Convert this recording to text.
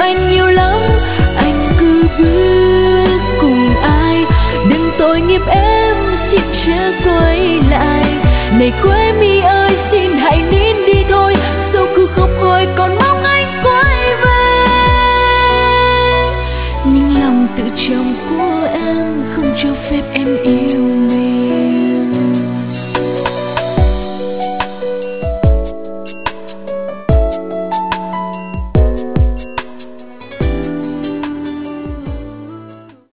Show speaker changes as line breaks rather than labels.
anh nhiều lắm, anh cứ bước cùng ai. Đừng tội nghiệp em, xin chớ quay lại. Này cô em